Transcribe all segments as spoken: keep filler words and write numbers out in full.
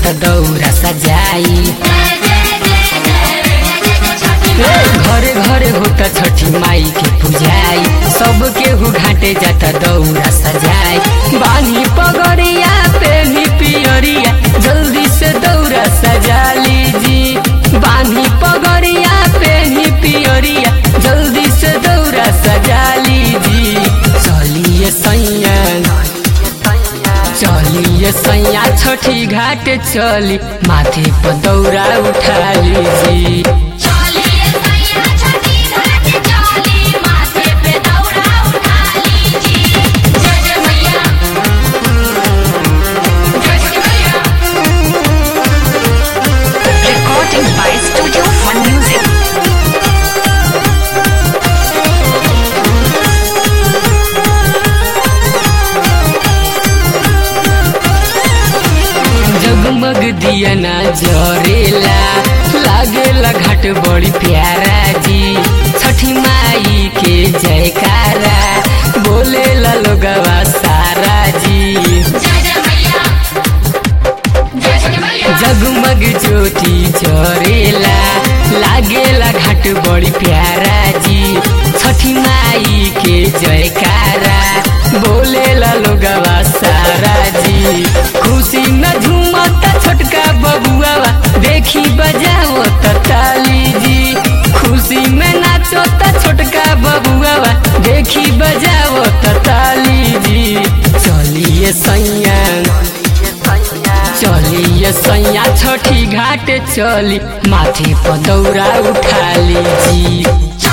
जाता दौरा सजाई। घरे घरे होता छठी माई के पूजाई, सब केहू घाटे जाता दौरा सजाई। बानी पगड़िया पेनी पियरिया जल्दी से दौरा सजा लीजी। बानी पगड़िया पेनी पियरिया जल्दी से दौरा सजा लीजी। चलिए सैया चलिए सैया छठी घाट चली, माथे पर दौरा उठा लीजी। जगमग दिया ना जरेला, लागेला घाट बड़ी प्यारा जी। छठी माई के जयकारा बोलेला लोगवा सारा जी। जगमग ज्योति जरेला, लागेला घाट बड़ी प्यारा जी। छठी माई के जयकारा बोलेला लोगवा सारा जी। खुशी न झूमता छोटका बबुआवा, देखी बजाओ ताली जी। खुशी में नाचोता छोटका बबुआवा, देखी बजाओ ताली जी। चलिए सैया चलिए सैया छठी घाट चली, माथे पर दौरा उठा लीजी।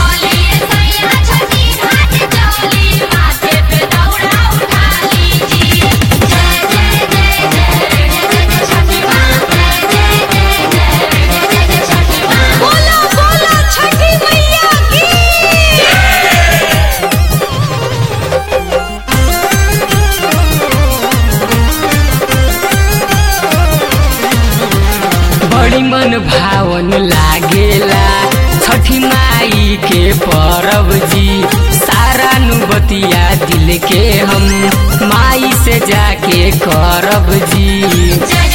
बड़ी मन भावन लागेला छठी माई के परब जी। सारा नुबतिया दिल के हम माई से जाके करब जी।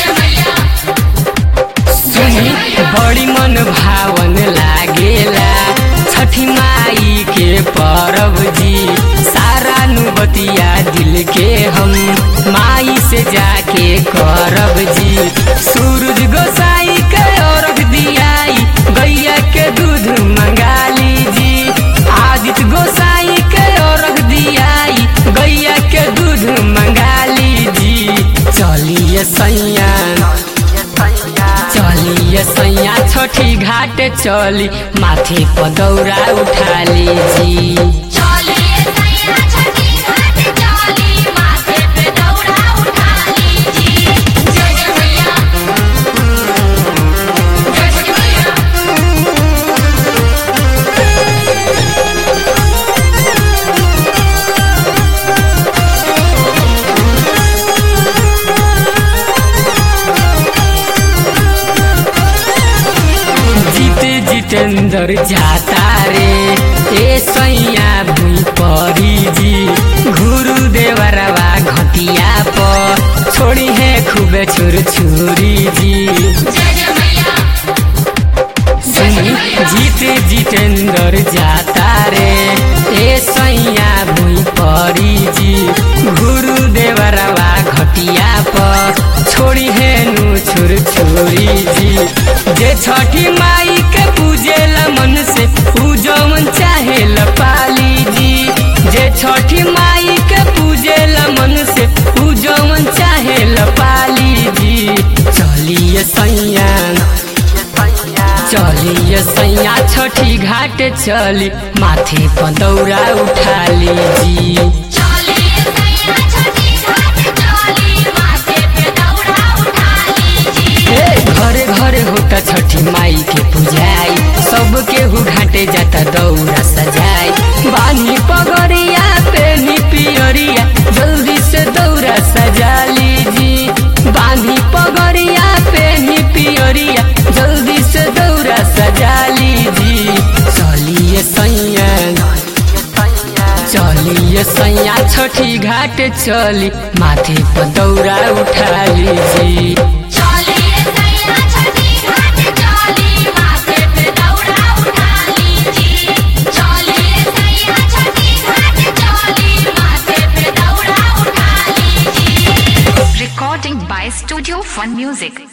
सुनी बड़ी मन भावन लागेला छठी माई के परब जी। सारा नुबतिया दिल के हम माई से जाके करब जी। सूरज गोसाई के अर्घ दियाई, गैया के दूध मंगा लीजी। आदित्य गोसाई के अर्घ दियाई, गैया के दूध मंगा लीजी। चलिए सैया चलिए सैया छठी घाट चली, माथे पर दौरा उठा लीजी। जितेंद्र जाता रे ए सैया भूई परी जी। गुरु देवरवा घटिया पर छोड़ी है खूब छुर छुरी जी। जीते जितेंद्र जाता रे ए सैया भूई परी जी। गुरु देवरवा घटिया पर छोड़ी है नु छुर छुरी जी। जे छठी माई के पूजेला मन से पूजवन चाहे पाली जी। जे छठी माई के पूजेला मन से पूजवन चाहे पाली जी। चलिए सैया चलिए सैया छठी घाट चली, माथे पर दौरा उठा लीजी। घरे घरे होता छठी माई के पूजाई, सब केहू घाटे जाता दौरा सजाई। बानी पगड़िया पेनी पियरिया जल्दी से दौरा सजा लीजी। बानी पगड़िया पेनी पियरिया जल्दी से दौरा सजा लीजी। चलिए सैया चलिए सैया छठी घाट चली, माथे पर दौरा उठा लीजी। Music.